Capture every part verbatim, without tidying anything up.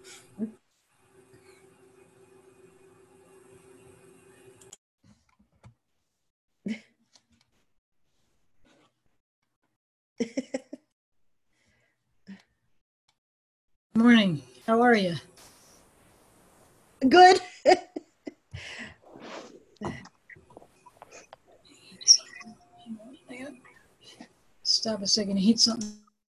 Morning. How are you? Good. Stop a second. Heat something.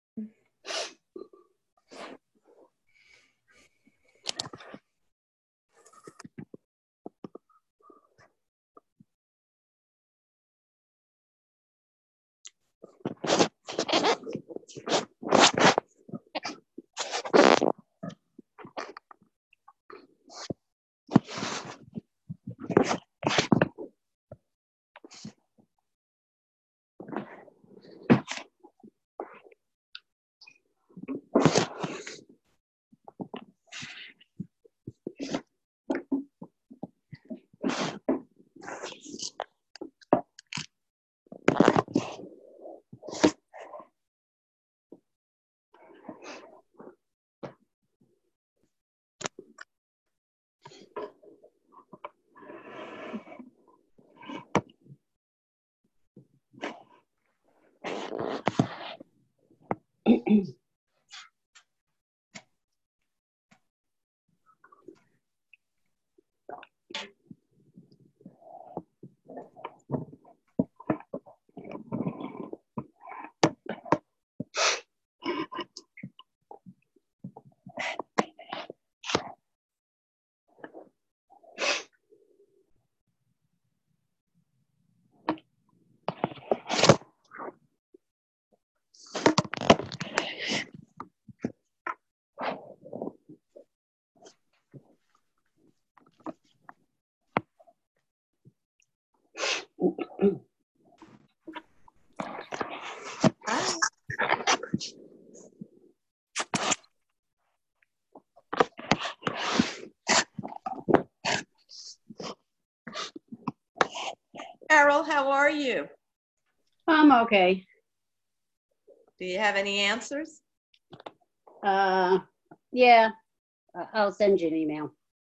Carol, how are you? I'm okay. Do you have any answers? Uh, yeah, uh, I'll send you an email.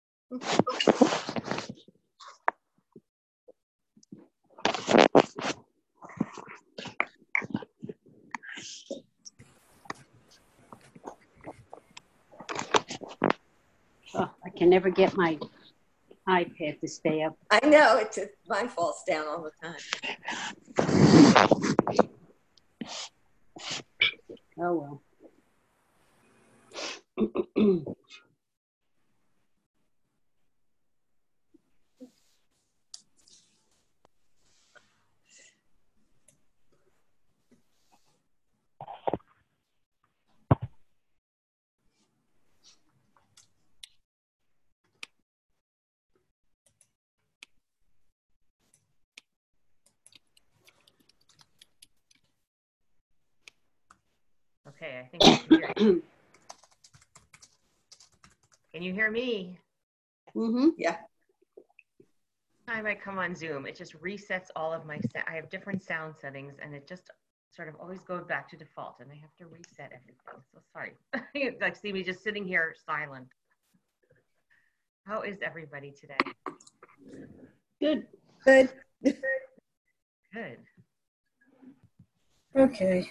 Oh, I can never get my iPad to stay up. I know, it just, mine falls down all the time. Oh, well. Okay, I think I can hear you. Can you hear me? Mm-hmm. Yeah. Time I come on Zoom, it just resets all of my, I have different sound settings and it just sort of always goes back to default and I have to reset everything. So sorry. You like see me just sitting here silent. How is everybody today? Good. Good. Good. Okay.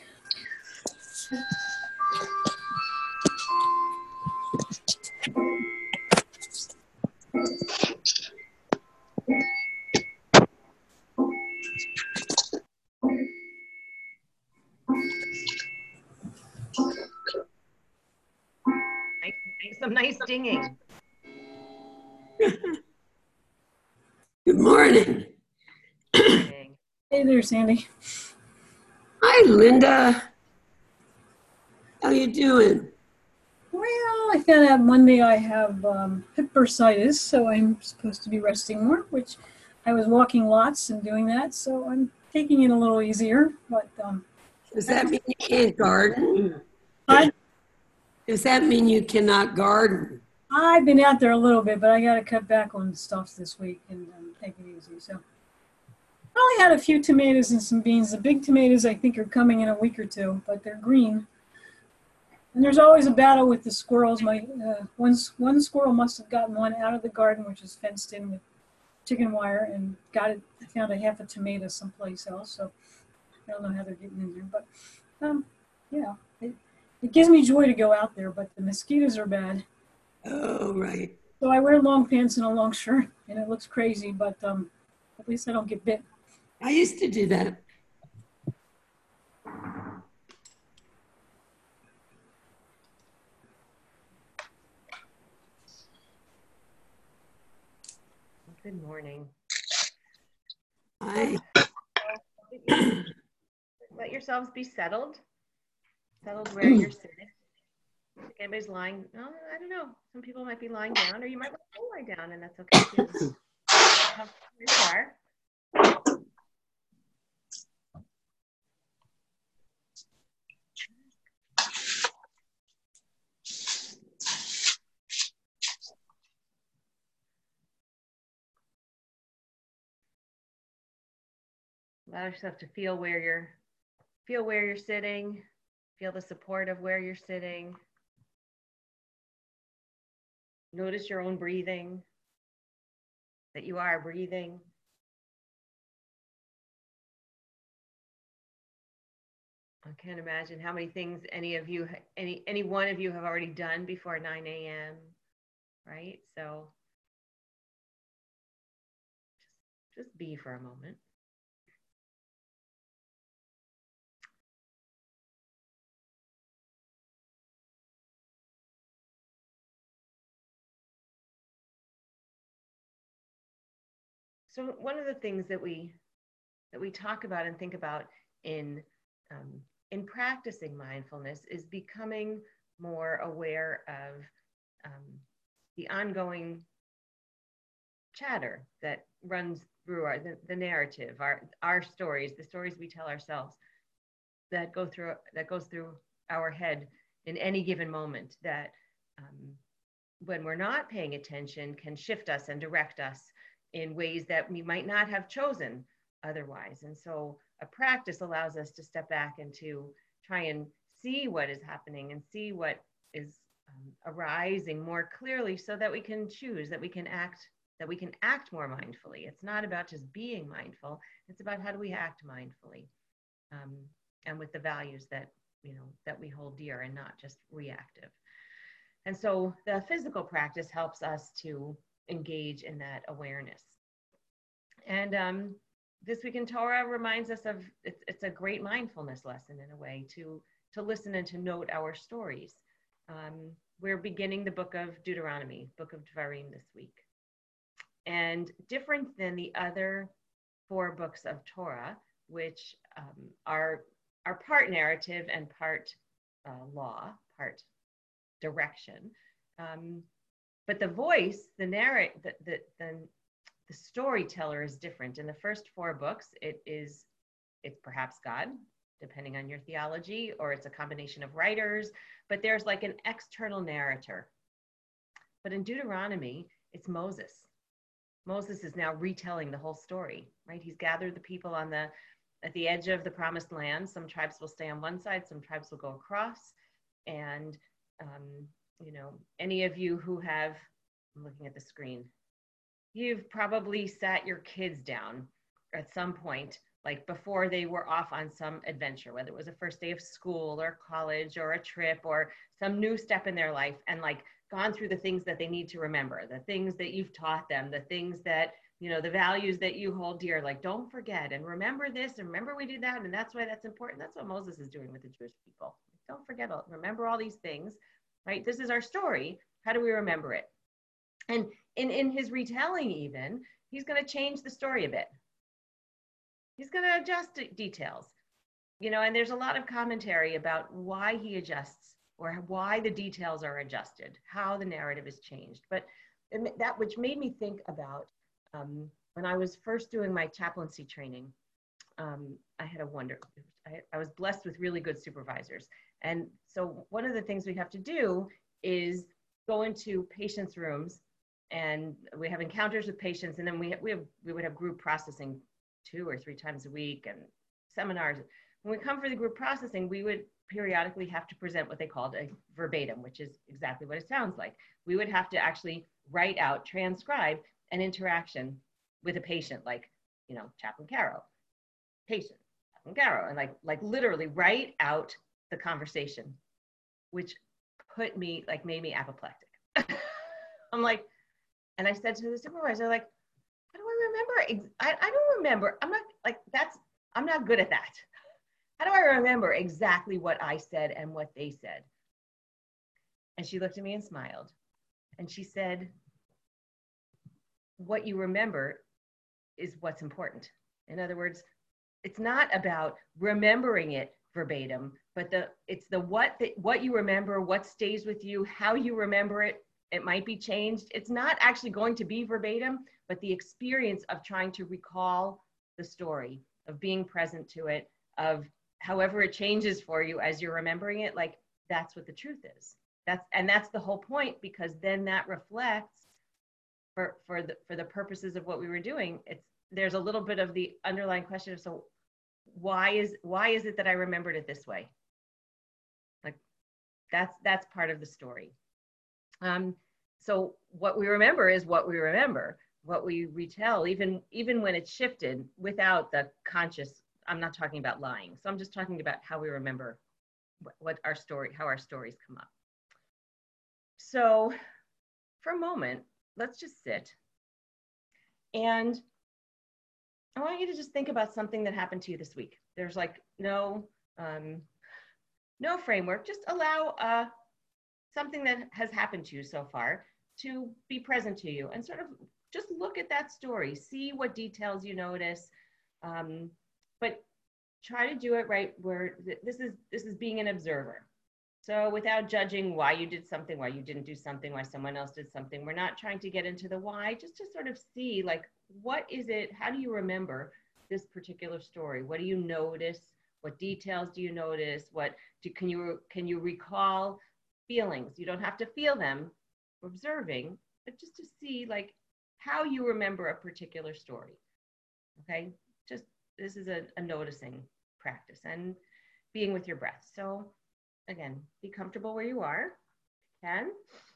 Nice, some nice dinging. Good morning. Morning. Hey there, Sandy. Hi, Linda. How you doing? Well, I found out Monday I have um, hip bursitis, so I'm supposed to be resting more, which I was walking lots and doing that, so I'm taking it a little easier. But um, Does that mean you can't garden? I, Does that mean you cannot garden? I've been out there a little bit, but I got to cut back on stuff this week and um, take it easy. So I only had a few tomatoes and some beans. The big tomatoes I think are coming in a week or two, but they're green. And there's always a battle with the squirrels. My uh, one, one squirrel must have gotten one out of the garden, which is fenced in with chicken wire, and got it. I found a half a tomato someplace else, so I don't know how they're getting in there. But um, yeah, it, it gives me joy to go out there, but the mosquitoes are bad. Oh, right. So I wear long pants and a long shirt, and it looks crazy, but um, at least I don't get bit. I used to do that. Good morning. I, Let yourselves be settled. Settled where you're sitting. If anybody's lying, oh, I don't know. Some people might be lying down, or you might want to lie down, and that's okay too. Comfortable where you are. Allow yourself to feel where you're, feel where you're sitting. Feel the support of where you're sitting. Notice your own breathing, that you are breathing. I can't imagine how many things any of you, any, any one of you have already done before nine A M, right? So just, just be for a moment. So one of the things that we that we talk about and think about in um, in practicing mindfulness is becoming more aware of um, the ongoing chatter that runs through our the, the narrative, our our stories, the stories we tell ourselves that go through that goes through our head in any given moment that um, when we're not paying attention can shift us and direct us in ways that we might not have chosen otherwise. And so a practice allows us to step back and to try and see what is happening and see what is um, arising more clearly so that we can choose, that we can act, that we can act more mindfully. It's not about just being mindful. It's about how do we act mindfully um, and with the values that, you know, that we hold dear and not just reactive. And so the physical practice helps us to engage in that awareness. And um, this week in Torah reminds us of, it's, it's a great mindfulness lesson in a way to, to listen and to note our stories. Um, we're beginning the book of Deuteronomy, book of Devarim this week. And different than the other four books of Torah, which um, are, are part narrative and part uh, law, part direction. Um, But the voice, the narrate, the, the, the, the storyteller is different. In the first four books, it is, it's perhaps God, depending on your theology, or it's a combination of writers, but there's like an external narrator. But in Deuteronomy, it's Moses. Moses is now retelling the whole story, right? He's gathered the people on the, at the edge of the promised land. Some tribes will stay on one side, some tribes will go across. And, um, you know, any of you who have, I'm looking at the screen, you've probably sat your kids down at some point, like before they were off on some adventure, whether it was a first day of school or college or a trip or some new step in their life, and like gone through the things that they need to remember, the things that you've taught them, the things that, you know, the values that you hold dear, like don't forget and remember this and remember we did that and that's why that's important. That's what Moses is doing with the Jewish people. Don't forget, remember all these things. Right? This is our story. How do we remember it? And in, in his retelling even, he's going to change the story a bit. He's going to adjust details, you know, and there's a lot of commentary about why he adjusts or why the details are adjusted, how the narrative is changed. But that which made me think about um, when I was first doing my chaplaincy training, um, I had a wonder, I, I was blessed with really good supervisors. And so one of the things we have to do is go into patients' rooms, and we have encounters with patients, and then we we have, we would have group processing two or three times a week and seminars. when we come for the group processing, we would periodically have to present what they called a verbatim, which is exactly what it sounds like. We would have to actually write out, transcribe an interaction with a patient, like, you know, Chaplain Carroll, patient, Chaplain Carroll, and like, like literally write out the conversation, which put me, like made me apoplectic. I'm like, and I said to the supervisor, like, how do I remember? I, I don't remember. I'm not like, that's, I'm not good at that. How do I remember exactly what I said and what they said? And she looked at me and smiled. And she said, what you remember is what's important. In other words, it's not about remembering it verbatim, but the it's the what the, what you remember, what stays with you, how you remember it. It might be changed. It's not actually going to be verbatim, but the experience of trying to recall the story, of being present to it, of however it changes for you as you're remembering it, like that's what the truth is. That's and that's the whole point, because then that reflects for for the for the purposes of what we were doing. It's there's a little bit of the underlying question of, so why is why is it that I remembered it this way? Like that's that's part of the story. Um, so what we remember is what we remember. What we retell, even even when it's shifted without the conscious. I'm not talking about lying. So I'm just talking about how we remember what, what our story, how our stories come up. So for a moment, let's just sit. And I want you to just think about something that happened to you this week. There's like no, um, no framework. Just allow uh, something that has happened to you so far to be present to you, and sort of just look at that story, see what details you notice. Um, but try to do it right where th this is this is being an observer. So without judging why you did something, why you didn't do something, why someone else did something, we're not trying to get into the why, just to sort of see, like, what is it, how do you remember this particular story? What do you notice? What details do you notice? What do, can you can you recall feelings? You don't have to feel them, observing, but just to see, like, how you remember a particular story. Okay, just this is a, a noticing practice and being with your breath. So again, be comfortable where you are. You can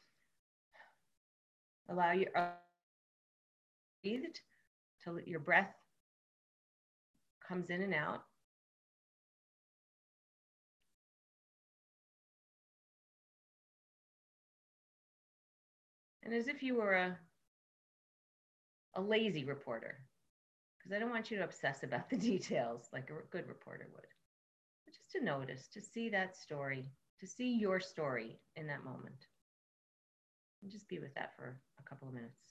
allow your uh, breathe till your breath comes in and out. And as if you were a, a lazy reporter, because I don't want you to obsess about the details like a good reporter would. But just to notice, to see that story, to see your story in that moment. And just be with that for a couple of minutes.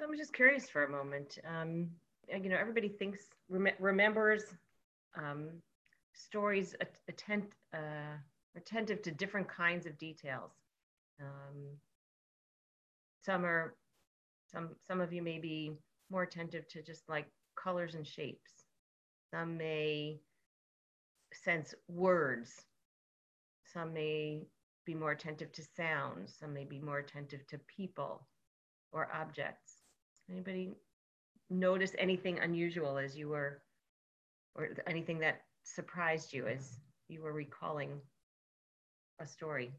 So I'm just curious for a moment. Um, you know, everybody thinks, rem remembers um, stories att attent, uh, attentive to different kinds of details. Um, some are, some, some of you may be more attentive to just like colors and shapes. Some may sense words. Some may be more attentive to sounds. Some may be more attentive to people or objects. Anybody notice anything unusual as you were, or anything that surprised you as you were recalling a story?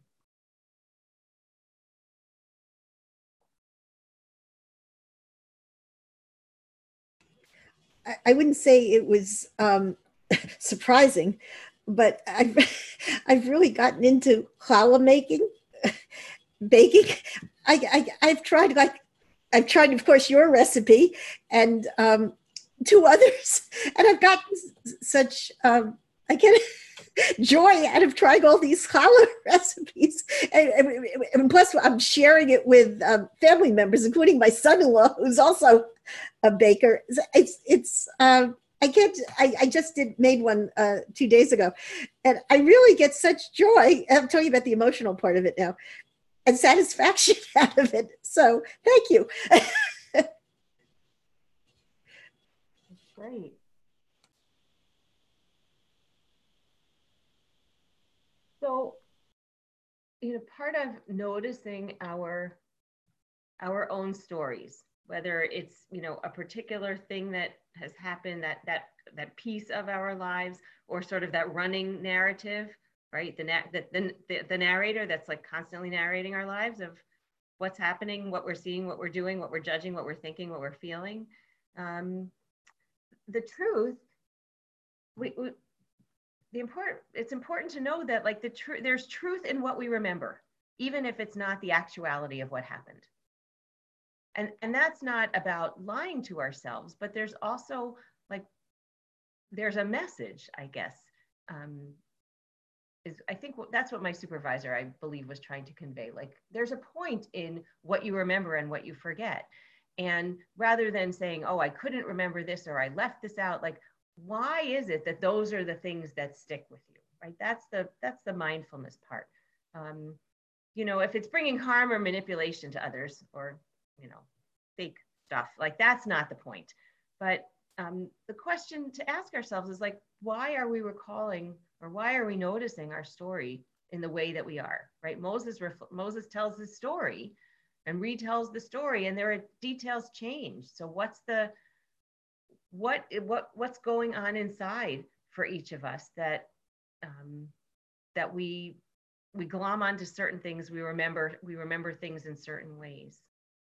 I, I wouldn't say it was um, surprising, but I've, I've really gotten into challah making, baking. I, I, I've tried like, I've tried, of course, your recipe and um, two others, and I've gotten such, um, I get joy out of trying all these challah recipes. And, and, and plus, I'm sharing it with um, family members, including my son-in-law, who's also a baker. It's, it's, um, I can't, I, I just did, made one uh, two days ago, and I really get such joy. I'm telling you about the emotional part of it now, and satisfaction out of it. So thank you. Great. So, you know, part of noticing our our own stories, whether it's, you know, a particular thing that has happened, that that that piece of our lives, or sort of that running narrative, right? The the, the the narrator that's like constantly narrating our lives of what's happening, what we're seeing, what we're doing, what we're judging, what we're thinking, what we're feeling. Um, the truth, we, we the important, it's important to know that like the truth, there's truth in what we remember, even if it's not the actuality of what happened. And, and that's not about lying to ourselves, but there's also like, there's a message, I guess, um, is I think that's what my supervisor, I believe, was trying to convey. Like, there's a point in what you remember and what you forget. And rather than saying, oh, I couldn't remember this, or I left this out, like, why is it that those are the things that stick with you, right? That's the, that's the mindfulness part. Um, you know, if it's bringing harm or manipulation to others, or, you know, fake stuff, like that's not the point. But um, the question to ask ourselves is like, why are we recalling, or why are we noticing our story in the way that we are, right? Moses, Moses tells his story and retells the story, and there are details change. So what's the, what, what, what's going on inside for each of us that, um, that we, we glom onto certain things. We remember, we remember things in certain ways.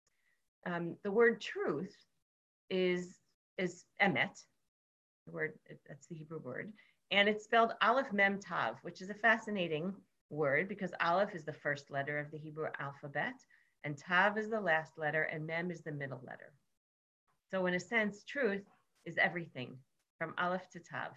Um, the word truth is, is emet, the word, that's the Hebrew word. And it's spelled Aleph Mem Tav, which is a fascinating word because Aleph is the first letter of the Hebrew alphabet, and Tav is the last letter, and Mem is the middle letter. So in a sense, truth is everything from Aleph to Tav.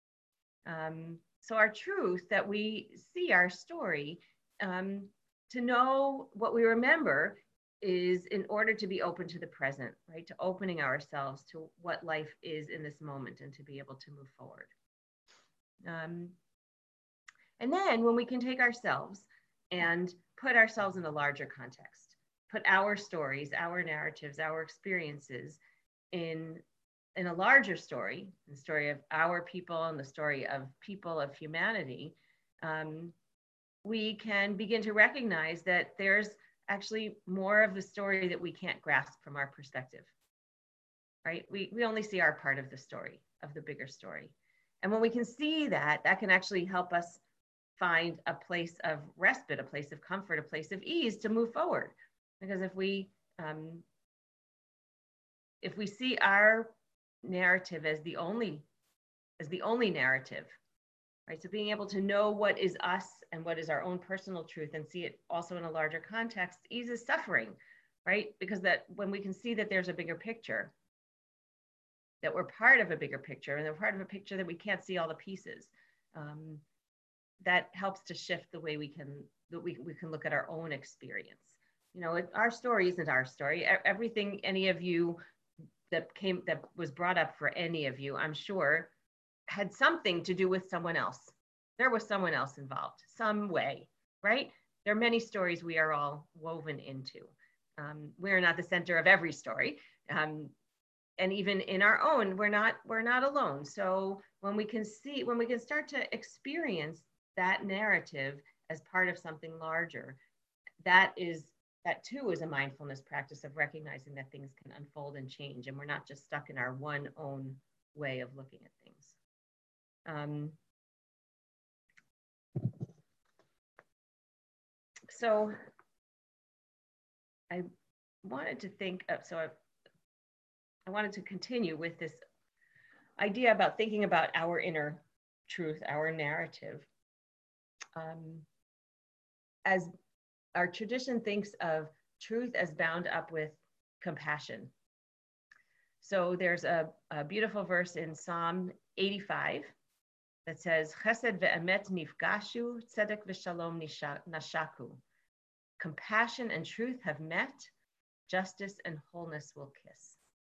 Um, so our truth, that we see our story, um, to know what we remember is in order to be open to the present, right? To opening ourselves to what life is in this moment and to be able to move forward. Um, and then when we can take ourselves and put ourselves in a larger context, put our stories, our narratives, our experiences in, in a larger story, the story of our people and the story of people of humanity, um, we can begin to recognize that there's actually more of the story that we can't grasp from our perspective, right? We, we only see our part of the story, of the bigger story. And when we can see that, that can actually help us find a place of respite, a place of comfort, a place of ease to move forward. Because if we, um, if we see our narrative as the only, as the only narrative, right? So being able to know what is us and what is our own personal truth and see it also in a larger context eases suffering, right? Because that when we can see that there's a bigger picture, that we're part of a bigger picture, and we're part of a picture that we can't see all the pieces, um, that helps to shift the way we can, that we, we can look at our own experience. You know, it, our story isn't our story. E- Everything any of you that came, that was brought up for any of you, I'm sure, had something to do with someone else. There was someone else involved, some way, right? There are many stories we are all woven into. Um, we're not the center of every story. Um, and even in our own, we're not, we're not alone. So when we can see, when we can start to experience that narrative as part of something larger, that is, that too is a mindfulness practice of recognizing that things can unfold and change, and we're not just stuck in our one own way of looking at things. Um, so I wanted to think of, so I, I wanted to continue with this idea about thinking about our inner truth, our narrative. Um, as our tradition thinks of truth as bound up with compassion. So there's a, a beautiful verse in Psalm eighty-five that says, Chesed ve'emet nifgashu, tzedek v'shalom nashaku. Compassion and truth have met, justice and wholeness will kiss.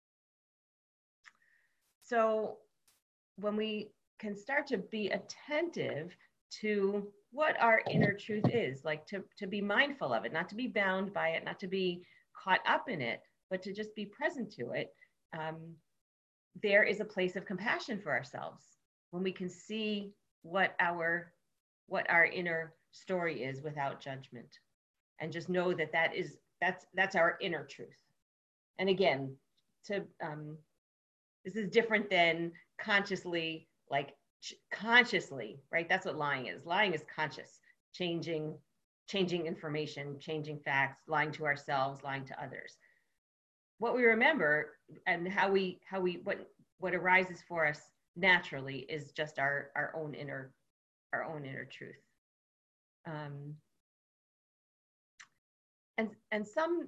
So when we can start to be attentive to what our inner truth is, like to, to be mindful of it, not to be bound by it, not to be caught up in it, but to just be present to it, um, there is a place of compassion for ourselves when we can see what our, what our inner story is without judgment, and just know that that is, that's, that's our inner truth. And again, to, um, this is different than consciously, like consciously, right? That's what lying is. Lying is conscious, changing, changing information, changing facts, lying to ourselves, lying to others. What we remember and how we, how we, what, what arises for us naturally is just our, our own inner, our own inner truth. Um, and, and some,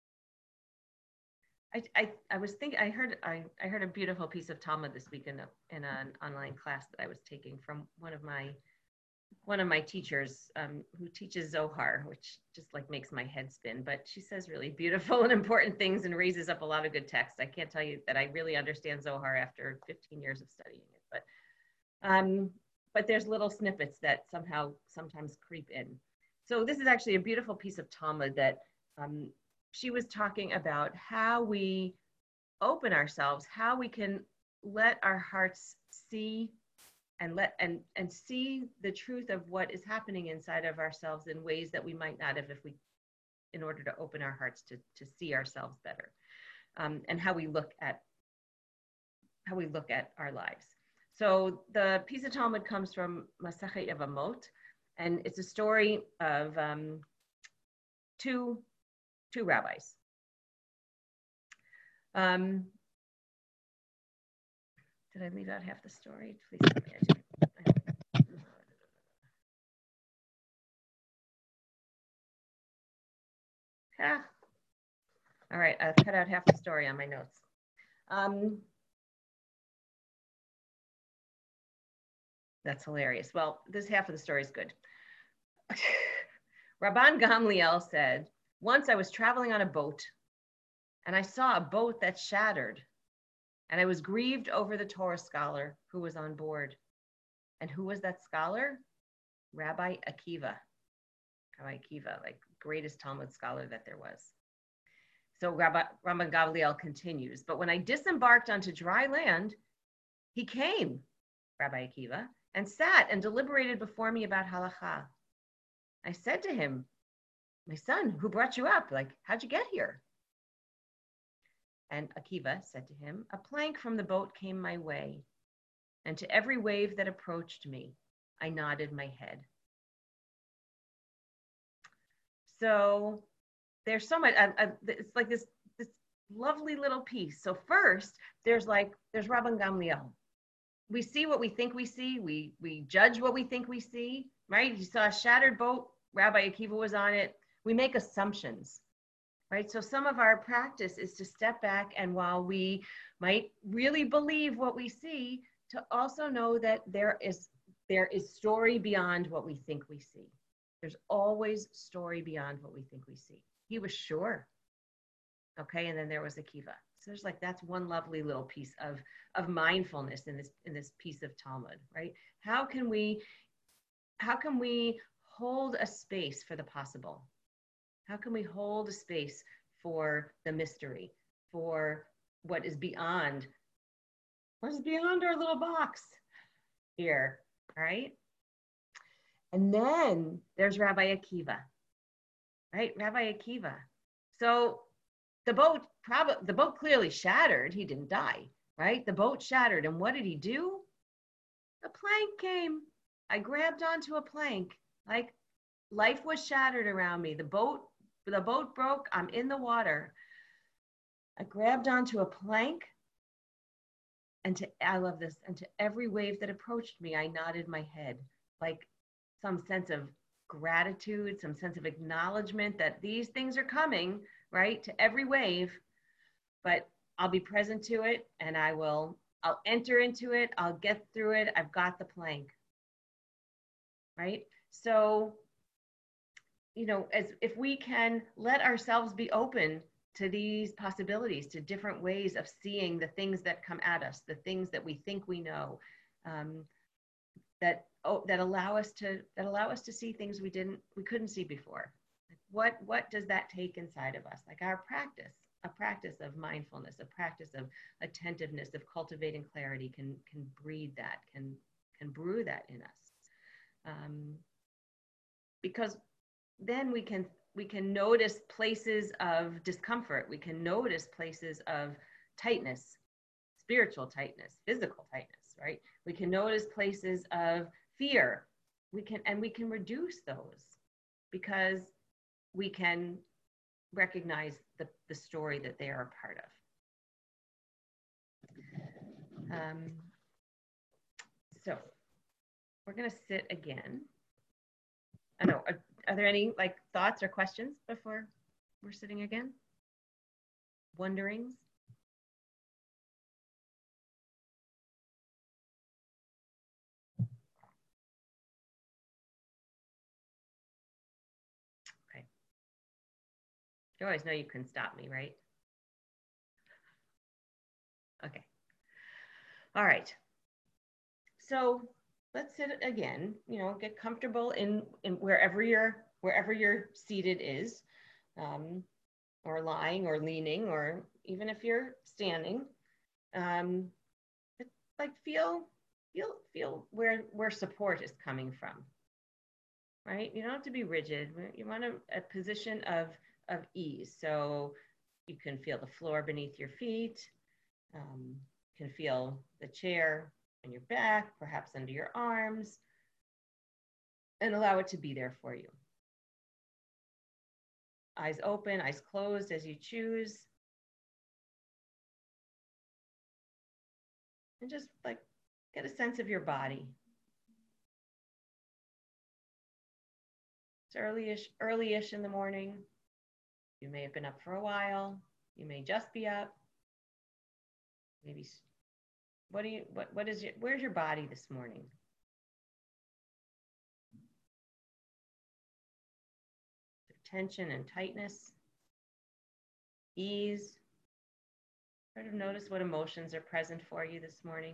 I, I, I was thinking, I heard, I, I heard a beautiful piece of Talmud this week in, a, in an online class that I was taking from one of my, one of my teachers um, who teaches Zohar, which just like makes my head spin, but she says really beautiful and important things and raises up a lot of good text. I can't tell you that I really understand Zohar after fifteen years of studying it, but, um, but there's little snippets that somehow sometimes creep in. So this is actually a beautiful piece of Talmud that um, she was talking about how we open ourselves, how we can let our hearts see and let and and see the truth of what is happening inside of ourselves in ways that we might not have if we, in order to open our hearts to, to see ourselves better, um, and how we look at how we look at our lives. So the piece of Talmud comes from Masachet Yevamot, and it's a story of um, two two rabbis. Um, did I leave out half the story? Please tell me I did. Ah. All right, I've cut out half the story on my notes. Um, that's hilarious. Well, this half of the story is good. Rabban Gamliel said, once I was traveling on a boat and I saw a boat that shattered, and I was grieved over the Torah scholar who was on board. And who was that scholar? Rabbi Akiva. Rabbi Akiva, like greatest Talmud scholar that there was. So Rabbi, Rabban Gamliel continues, but when I disembarked onto dry land, he came, Rabbi Akiva, and sat and deliberated before me about halakha. I said to him, my son, who brought you up? Like, how'd you get here? And Akiva said to him, a plank from the boat came my way, and to every wave that approached me, I nodded my head. So there's so much, uh, uh, it's like this, this lovely little piece. So first, there's like, there's Rabban Gamliel. We see what we think we see. We, we judge what we think we see, right? You saw a shattered boat, Rabbi Akiva was on it. We make assumptions, right? So some of our practice is to step back, and while we might really believe what we see, to also know that there is, there is story beyond what we think we see. There's always story beyond what we think we see. He was sure. Okay, and then there was Akiva. So there's like, that's one lovely little piece of of mindfulness in this in this piece of Talmud, right? How can we how can we hold a space for the possible? How can we hold a space for the mystery, for what is beyond, what is beyond our little box here, right? And then there's Rabbi Akiva, right? Rabbi Akiva. So the boat probably the boat clearly shattered. He didn't die, right? The boat shattered, and what did he do? A plank came. I grabbed onto a plank. Like, life was shattered around me. The boat the boat broke. I'm in the water. I grabbed onto a plank, and to I love this. And to every wave that approached me, I nodded my head, like some sense of gratitude, some sense of acknowledgement that these things are coming, right? To every wave, but I'll be present to it, and I will, I'll enter into it. I'll get through it. I've got the plank, right? So, you know, as if we can let ourselves be open to these possibilities, to different ways of seeing the things that come at us, the things that we think we know, um, that oh, that allow us to that allow us to see things we didn't we couldn't see before. What what does that take inside of us? Like our practice, a practice of mindfulness, a practice of attentiveness, of cultivating clarity can can breed that, can can brew that in us, um, because then we can we can notice places of discomfort. We can notice places of tightness, spiritual tightness, physical tightness, right? We can notice places of fear. We can and we can reduce those because we can recognize the, the story that they are a part of. Um, so we're going to sit again. I know. Are, are there any like thoughts or questions before we're sitting again? Wonderings? Okay. You always know you can stop me, right? Okay. All right. So let's sit again, you know, get comfortable in, in wherever you're wherever you're seated is, um, or lying or leaning, or even if you're standing. Um, like feel feel feel where where support is coming from, right? You don't have to be rigid. You want a, a position of of ease, so you can feel the floor beneath your feet. Um, you can feel the chair on your back, perhaps under your arms, and allow it to be there for you. Eyes open, eyes closed as you choose. And just like get a sense of your body. It's early-ish, early-ish in the morning. You may have been up for a while. You may just be up. Maybe, what do you, what, what is your, where's your body this morning? Tension and tightness, ease. Sort of notice what emotions are present for you this morning.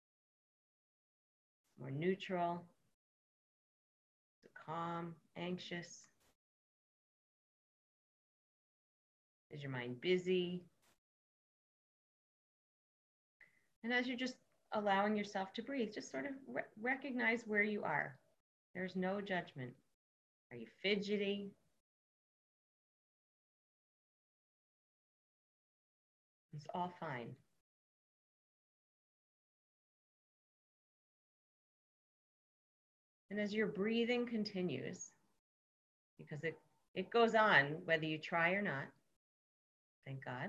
More neutral, calm, anxious. Is your mind busy? And as you're just allowing yourself to breathe, just sort of re- recognize where you are. There's no judgment. Are you fidgety? It's all fine. And as your breathing continues, because it, it goes on whether you try or not, thank God.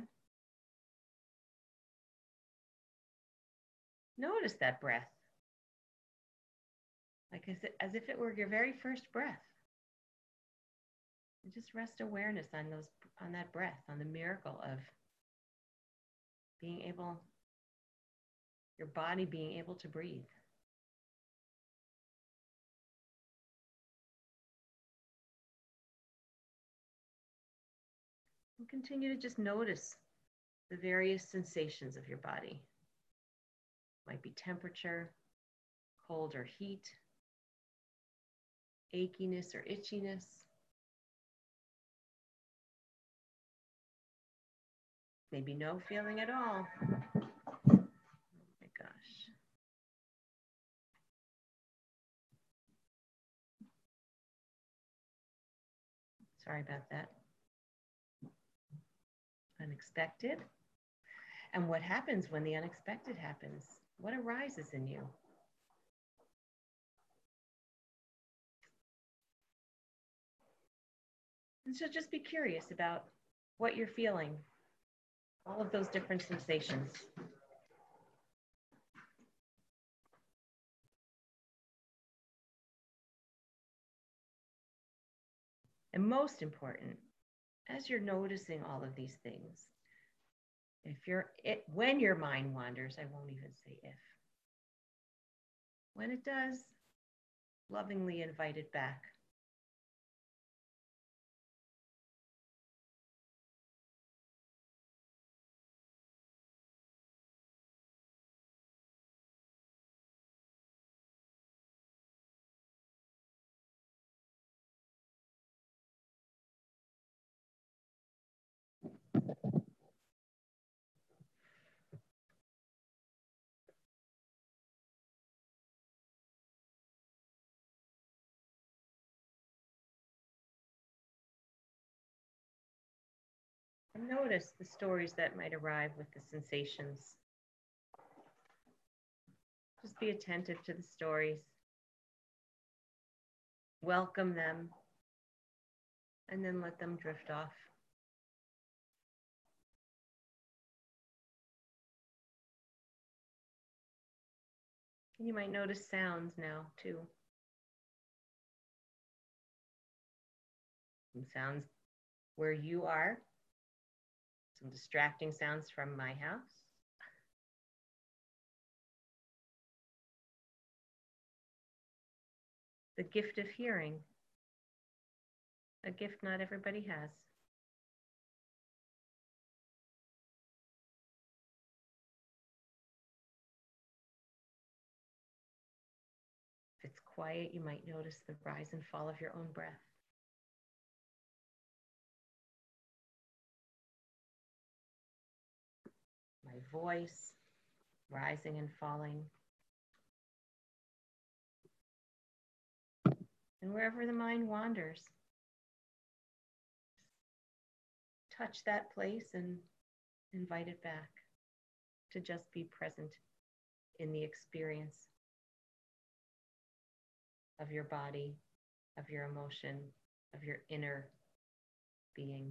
Notice that breath. Like as, it, as if it were your very first breath. And just rest awareness on those on that breath, on the miracle of being able, your body being able to breathe. And continue to just notice the various sensations of your body. Might be temperature, cold or heat, achiness or itchiness. Maybe no feeling at all. Oh my gosh. Sorry about that. Unexpected. And what happens when the unexpected happens? What arises in you? And so just be curious about what you're feeling, all of those different sensations. And most important, as you're noticing all of these things, if you're it, when your mind wanders, I won't even say if. When it does, lovingly invite it back. And notice the stories that might arrive with the sensations. Just be attentive to the stories. Welcome them, and then let them drift off. And you might notice sounds now too. Some sounds where you are. Some distracting sounds from my house. The gift of hearing, a gift not everybody has. If it's quiet, you might notice the rise and fall of your own breath. My voice rising and falling. And wherever the mind wanders, touch that place and invite it back to just be present in the experience of your body, of your emotion, of your inner being.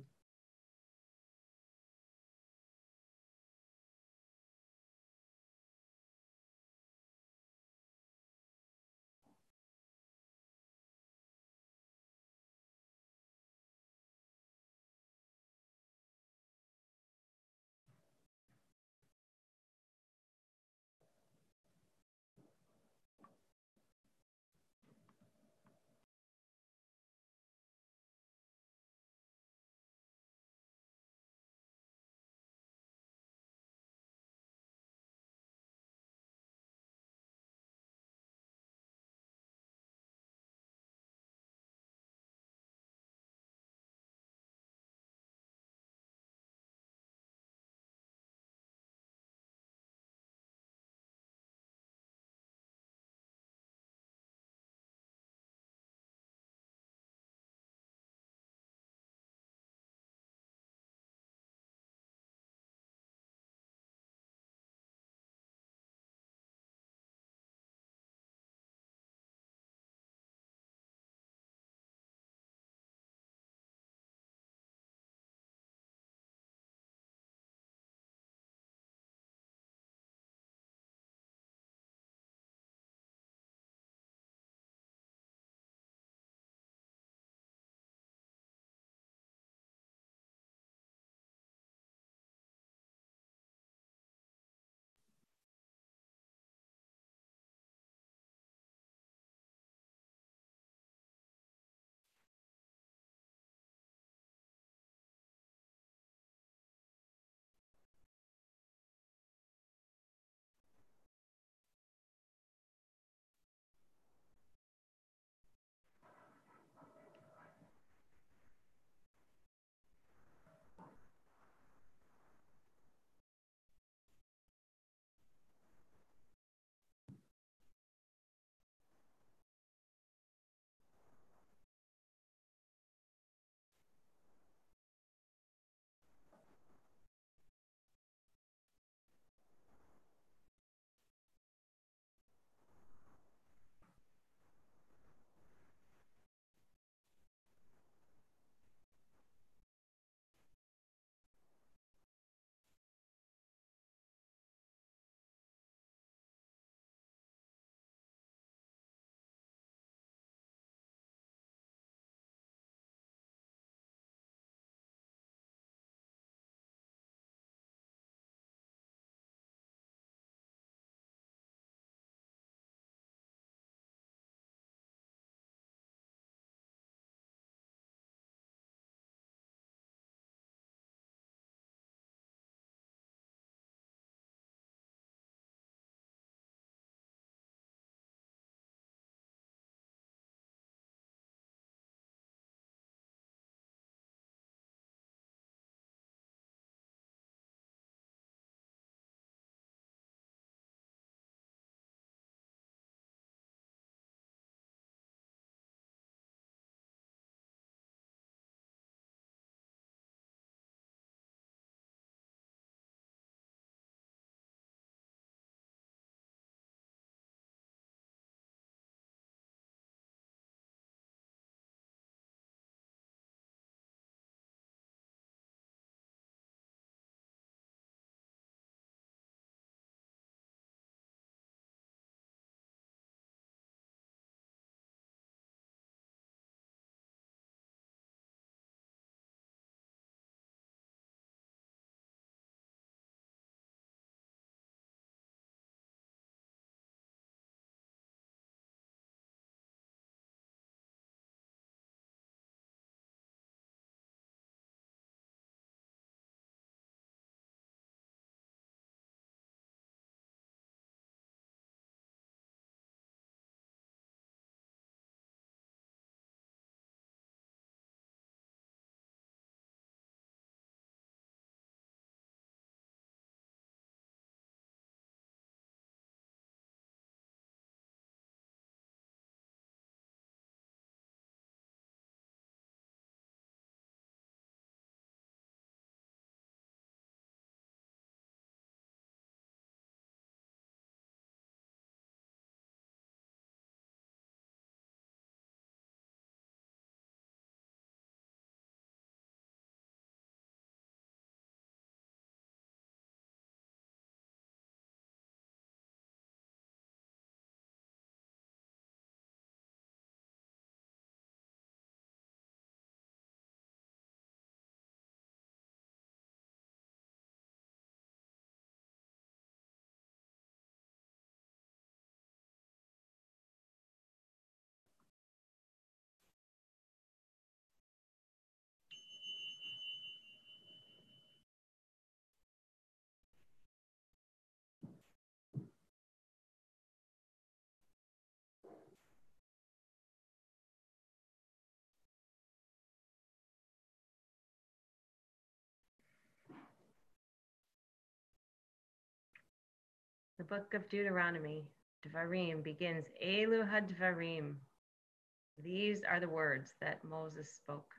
the book of Deuteronomy, Devarim, begins, Elu ha-Devarim. These are the words that Moses spoke.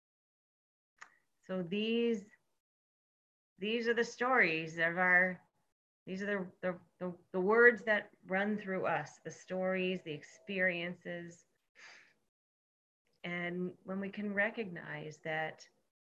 So these, these are the stories of our, these are the, the, the, the words that run through us, the stories, the experiences. And when we can recognize that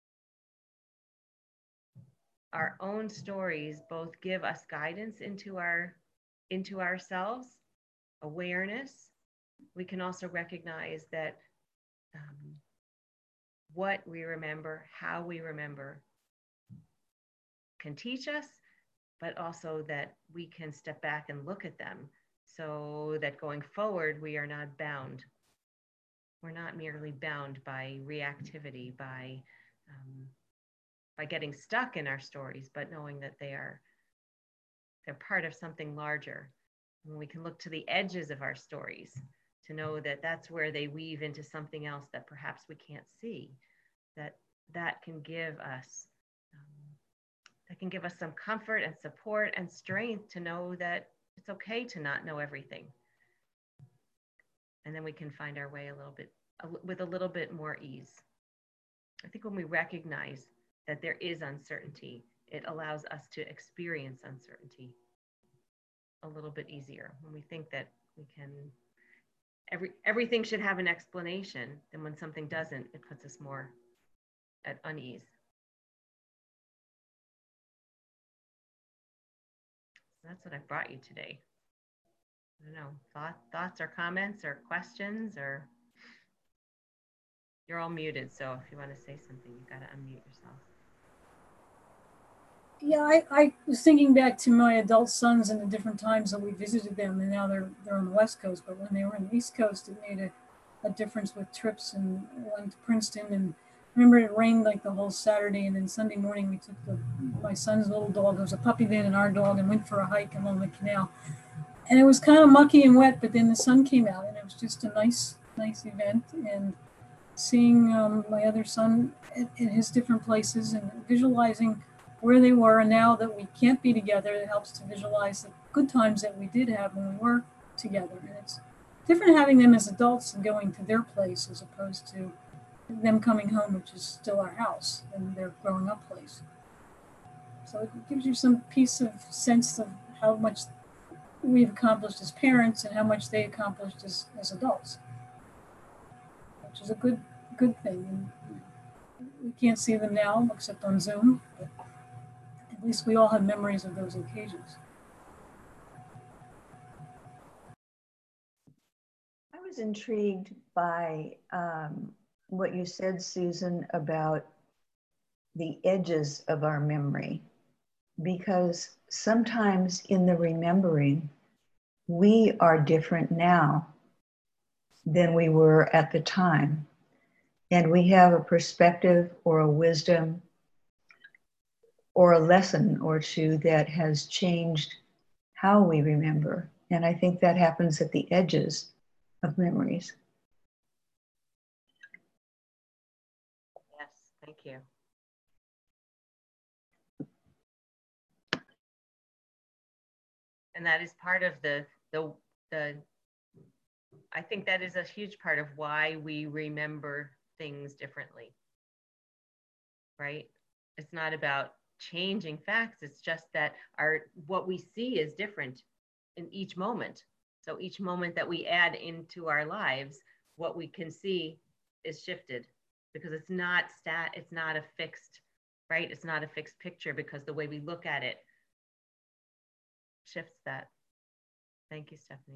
our own stories both give us guidance into our, into ourselves, awareness, we can also recognize that um, what we remember, how we remember, can teach us, but also that we can step back and look at them so that going forward, we are not bound. We're not merely bound by reactivity, by, um, by getting stuck in our stories, but knowing that they are, they're part of something larger. And we can look to the edges of our stories to know that that's where they weave into something else that perhaps we can't see, that that can give us um, that can give us some comfort and support and strength to know that it's okay to not know everything. And then we can find our way a little bit with a little bit more ease. I think when we recognize that there is uncertainty, it allows us to experience uncertainty a little bit easier. When we think that we can, every everything should have an explanation, then when something doesn't, it puts us more at unease. So that's what I brought you today. I don't know, thought, thoughts or comments or questions, or you're all muted. So if you want to say something, you've got to unmute yourself. Yeah, I, I was thinking back to my adult sons and the different times that we visited them, and now they're they're on the West Coast. But when they were on the East Coast, it made a, a difference with trips, and went to Princeton. And I remember it rained like the whole Saturday, and then Sunday morning we took the, my son's little dog, there was a puppy van and our dog, and went for a hike along the canal. And it was kind of mucky and wet, but then the sun came out, and it was just a nice, nice event. And seeing um, my other son in, in his different places and visualizing where they were, and now that we can't be together, it helps to visualize the good times that we did have when we were together. And it's different having them as adults and going to their place as opposed to them coming home, which is still our house and their growing up place. So it gives you some piece of sense of how much we've accomplished as parents and how much they accomplished as, as adults, which is a good good thing. And we can't see them now except on Zoom, but at least we all have memories of those occasions. I was intrigued by um, what you said, Susan, about the edges of our memory, because sometimes in the remembering, we are different now than we were at the time. And we have a perspective or a wisdom or a lesson or two that has changed how we remember. And I think that happens at the edges of memories. Yes, thank you. And that is part of the, the, the, I think that is a huge part of why we remember things differently, right? It's not about changing facts. It's just that our, what we see is different in each moment. So each moment that we add into our lives, what we can see is shifted because it's not stat, it's not a fixed, right? It's not a fixed picture because the way we look at it shifts that. Thank you, Stephanie.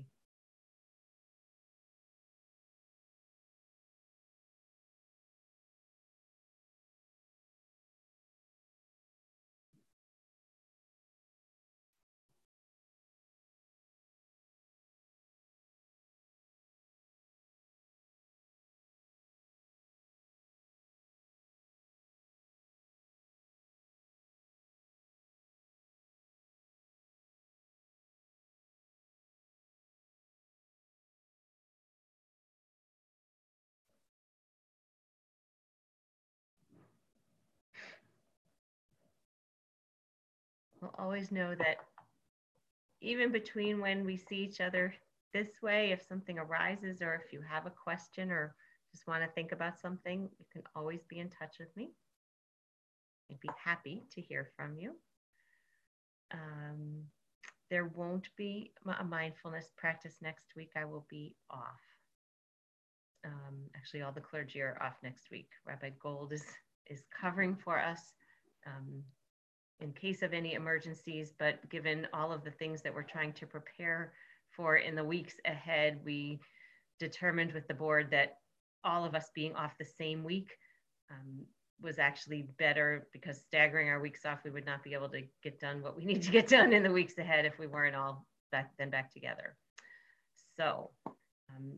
We'll always know that even between when we see each other this way, if something arises or if you have a question or just want to think about something, you can always be in touch with me. I'd be happy to hear from you. Um, there won't be a mindfulness practice next week. I will be off. Um, actually, all the clergy are off next week. Rabbi Gold is, is covering for us um, in case of any emergencies, but given all of the things that we're trying to prepare for in the weeks ahead, we determined with the board that all of us being off the same week um, was actually better, because staggering our weeks off, we would not be able to get done what we need to get done in the weeks ahead if we weren't all back then back together. So um,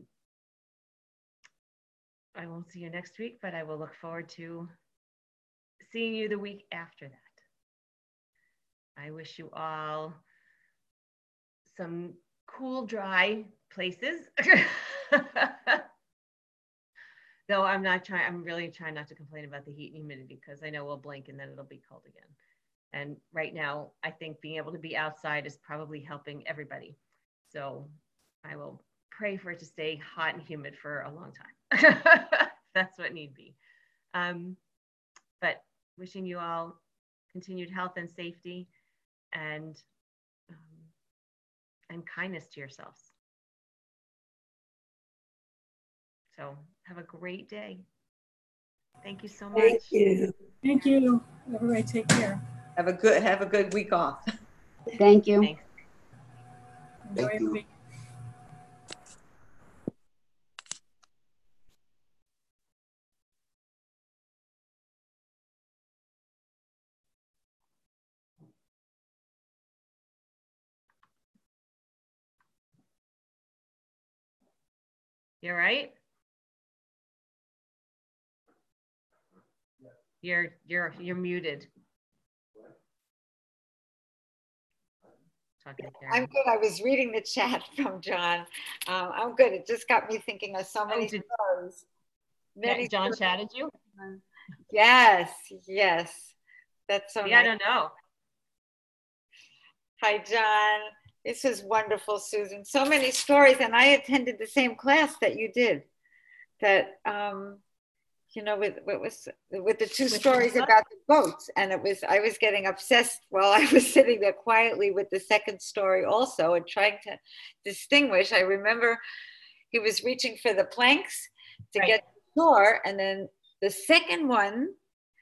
I won't see you next week, but I will look forward to seeing you the week after that. I wish you all some cool, dry places. Though I'm not trying, I'm really trying not to complain about the heat and humidity, because I know we'll blink and then it'll be cold again. And right now, I think being able to be outside is probably helping everybody. So I will pray for it to stay hot and humid for a long time. That's what need be. Um, but wishing you all continued health and safety, and um, and kindness to yourselves. So have a great day. Thank you so much. Thank you. Thank you. Everybody take care. Have a good, have a good week off. Thank you. Thanks. Enjoy Thank the you. week. You all right? You're you're you're muted. Talking to Karen. I'm good. I was reading the chat from John. Um, I'm good. It just got me thinking of so many Oh, did- stories. Many John stories. chatted you? Yes, yes. That's so Yeah, I nice. don't know. Hi, John. This is wonderful, Susan. So many stories, and I attended the same class that you did. That um, you know, with what was with the two With stories what? about the boats, and it was I was getting obsessed while I was sitting there quietly with the second story also, and trying to distinguish. I remember he was reaching for the planks to Right. get to the shore, and then the second one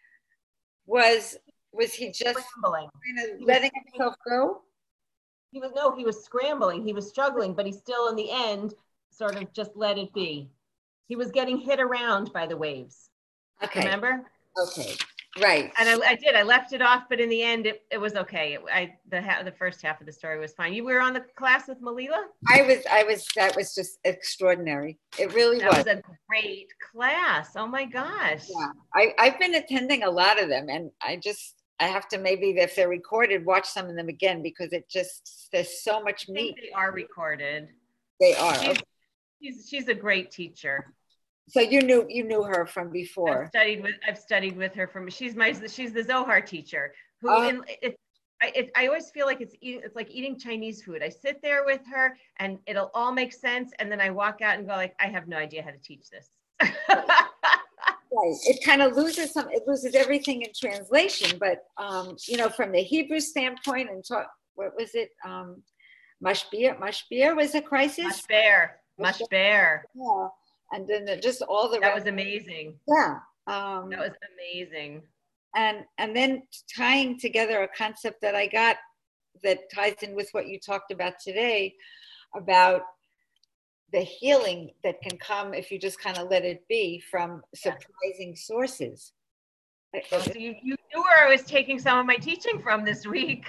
was was he just Scrambling. kind of He was letting sitting- himself go? He was no, he was scrambling. He was struggling, but he still, in the end, sort of just let it be. He was getting hit around by the waves. Okay. Remember? Okay. Right. And I, I did. I left it off, but in the end, it, it was okay. It, I the ha- the first half of the story was fine. You were on the class with Malila? I was, I was, that was just extraordinary. It really That was. was a great class. Oh my gosh. Yeah. I, I've been attending a lot of them, and I just, I have to maybe, if they're recorded, watch some of them again, because it just, there's so much I meat. think they are recorded. They are. She's, Okay. she's, she's a great teacher. So you knew, you knew her from I've before. studied with I've studied with her from she's my she's the Zohar teacher who Oh. in it, I it, I always feel like it's eating, it's like eating Chinese food. I sit there with her and it'll all make sense, and then I walk out and go like, I have no idea how to teach this. Right. It kind of loses some, it loses everything in translation, but um, you know, from the Hebrew standpoint, and talk, what was it? Um, Mashbir, Mashbir was a crisis. Mush bear, mush bear. Yeah. And then the- just all the That rest- was amazing. yeah. Um, That was amazing. and and then tying together a concept that I got that ties in with what you talked about today, about the healing that can come if you just kind of let it be from surprising sources. Oh, so you, you knew where I was taking some of my teaching from this week.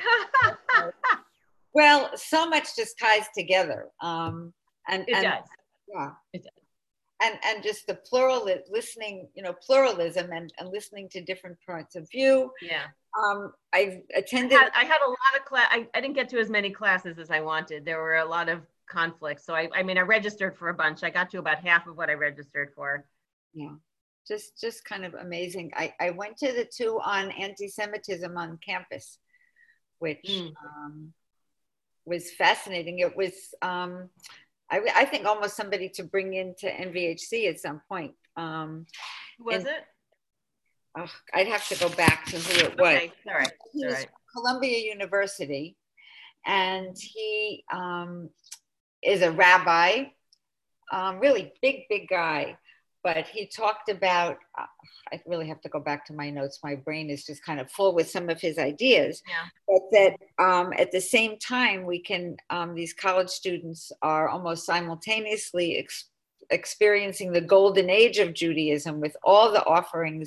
Well, so much just ties together. Um, and, It and does. yeah. It does. And, and just the plural, listening, you know, pluralism and, and listening to different points of view. Yeah. Um, I've I attended. had, I had a lot of class. I, I didn't get to as many classes as I wanted. There were a lot of conflicts. So I, I mean, I registered for a bunch. I got to about half of what I registered for. Yeah, just just kind of amazing. I, I went to the two on anti-Semitism on campus, which Mm. um, was fascinating. It was, um, I, I think, almost somebody to bring into N V H C at some point. Um, Who was and- it? oh, I'd have to go back to who it was. Okay, all right, He all was right. from Columbia University, and he um, is a rabbi, um, really big, big guy. But he talked about, uh, I really have to go back to my notes. My brain is just kind of full with some of his ideas. Yeah. But that um, at the same time, we can, um, these college students are almost simultaneously ex- experiencing the golden age of Judaism with all the offerings